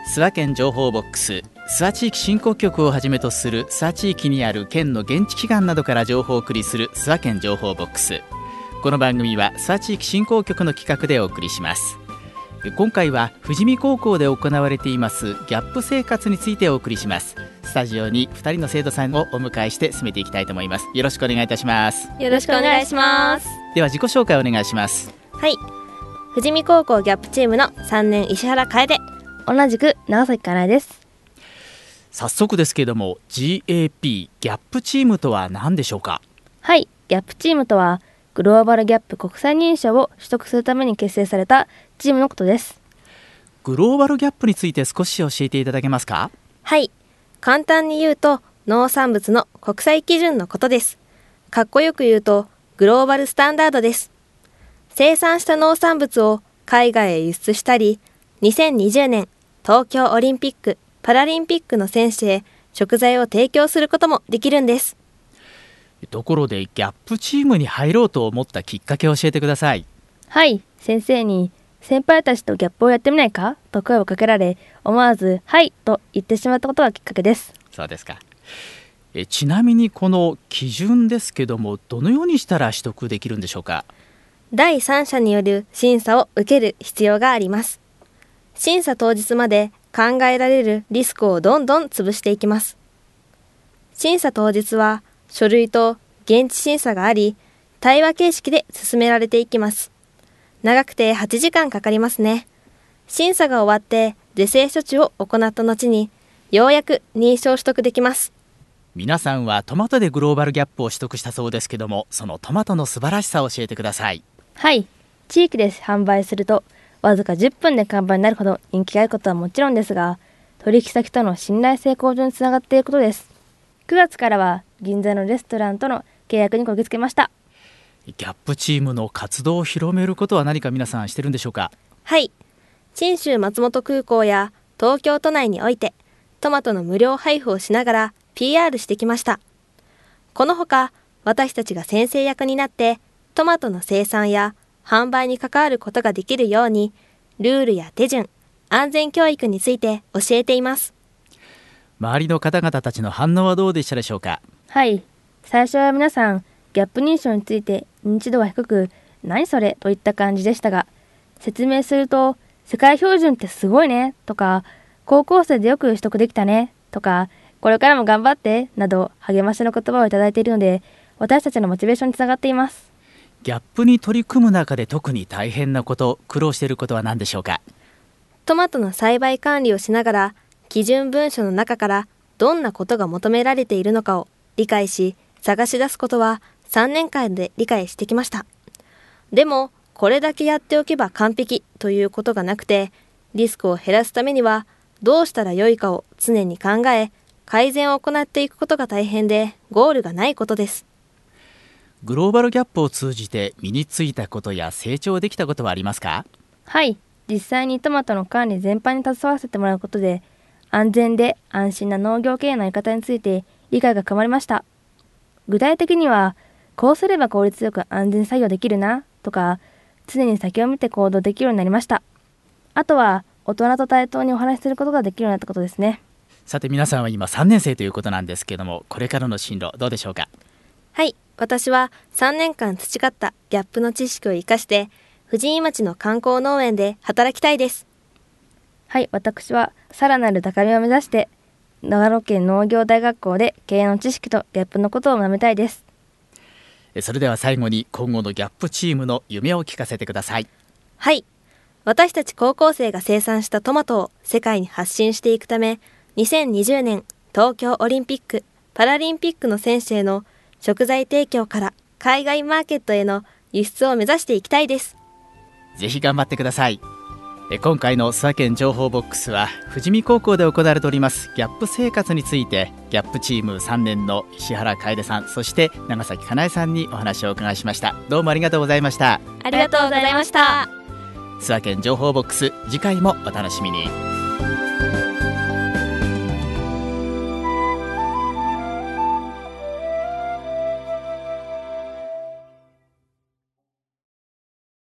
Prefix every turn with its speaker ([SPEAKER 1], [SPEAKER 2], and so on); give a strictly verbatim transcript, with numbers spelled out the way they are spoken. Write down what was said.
[SPEAKER 1] 諏訪県情報ボックス、諏訪地域振興局をはじめとする諏訪地域にある県の現地機関などから情報をお送りする諏訪県情報ボックス。この番組は諏訪地域振興局の企画でお送りします。今回は富士見高校で行われていますギャップ生活についてお送りします。スタジオにふたりの生徒さんをお迎えして進めていきたいと思います。よろしくお願いいたします。
[SPEAKER 2] よろしくお願いします。
[SPEAKER 1] では自己紹介お願いします。
[SPEAKER 2] はい、富士見高校ギャップチームのさんねん石原楓、同じく長崎かなえです。
[SPEAKER 1] 早速ですけれども ジーエーピー ギャップチームとは何でしょうか。
[SPEAKER 2] はい、ギャップチームとはグローバルギャップ国際認証を取得するために結成されたチームのことです。
[SPEAKER 1] グローバルギャップについて少し教えていただけますか。
[SPEAKER 2] はい、簡単に言うと農産物の国際基準のことです。かっこよく言うとグローバルスタンダードです。生産した農産物を海外へ輸出したり、にせんにじゅうねん東京オリンピック・パラリンピックの選手へ食材を提供することもできるんです。
[SPEAKER 1] ところでギャップチームに入ろうと思ったきっかけを教えてください。
[SPEAKER 2] はい、先生に先輩たちとギャップをやってみないかと声をかけられ、思わずはいと言ってしまったことがきっかけです。
[SPEAKER 1] そうですか。えちなみにこの基準ですけども、どのようにしたら取得できるんでしょうか。
[SPEAKER 2] 第三者による審査を受ける必要があります。審査当日まで考えられるリスクをどんどん潰していきます。審査当日は書類と現地審査があり、対話形式で進められていきます。長くてはちじかんかかりますね。審査が終わって是正処置を行った後にようやく認証取得できます。
[SPEAKER 1] 皆さんはトマトでグローバルギャップを取得したそうですけども、そのトマトの素晴らしさを教えてください。
[SPEAKER 2] はい、地域で販売するとわずかじゅっぷんで完売になるほど人気があることはもちろんですが、取引先との信頼性向上につながっていることです。くがつからは銀座のレストランとの契約にこぎつけました。
[SPEAKER 1] ギャップチームの活動を広めることは何か皆さんしてるんでしょうか。
[SPEAKER 2] はい、信州松本空港や東京都内においてトマトの無料配布をしながら ピーアール してきました。このほか私たちが先生役になってトマトの生産や販売に関わることができるように、ルールや手順、安全教育について教えています。
[SPEAKER 1] 周りの方々たちの反応はどうでしたでしょうか。
[SPEAKER 2] はい、最初は皆さんギャップ認証について認知度は低く、何それといった感じでしたが、説明すると世界標準ってすごいねとか、高校生でよく取得できたねとか、これからも頑張ってなど励ましの言葉をいただいているので、私たちのモチベーションにつながっています。
[SPEAKER 1] ギャップに取り組む中で特に大変なこと、苦労していることは何でしょうか。
[SPEAKER 2] トマトの栽培管理をしながら、基準文書の中からどんなことが求められているのかを理解し探し出すことはさんねんかんで理解してきました。でもこれだけやっておけば完璧ということがなくて、リスクを減らすためにはどうしたらよいかを常に考え、改善を行っていくことが大変で、ゴールがないことです。
[SPEAKER 1] グローバルギャップを通じて身についたことや成長できたことはありますか。
[SPEAKER 2] はい、実際にトマトの管理全般に携わらせてもらうことで、安全で安心な農業経営のやり方について理解が深まりました。具体的には、こうすれば効率よく安全作業できるなとか、常に先を見て行動できるようになりました。あとは大人と対等にお話しすることができるようになったことですね。
[SPEAKER 1] さて皆さんは今さんねん生ということなんですけども、これからの進路どうでしょうか。
[SPEAKER 2] はい、私はさんねんかん培ったギャップの知識を生かして富士見町の観光農園で働きたいです。はい、私はさらなる高みを目指して長野県農業大学校で経営の知識とギャップのことを学びたいです。
[SPEAKER 1] それでは最後に今後のギャップチームの夢を聞かせてください。
[SPEAKER 2] はい、私たち高校生が生産したトマトを世界に発信していくため、にせんにじゅうねん東京オリンピック・パラリンピックの選手への食材提供から海外マーケットへの輸出を目指していきたいです。
[SPEAKER 1] ぜひ頑張ってください。今回の諏訪県情報ボックスは富士見高校で行われておりますギャップ生活について、ギャップチームさんねんの石原楓さん、そして長崎かなえさんにお話をお伺いしました。どうもありがとうございました。
[SPEAKER 2] ありがとうございました。
[SPEAKER 1] 諏訪県情報ボックス、次回もお楽しみに。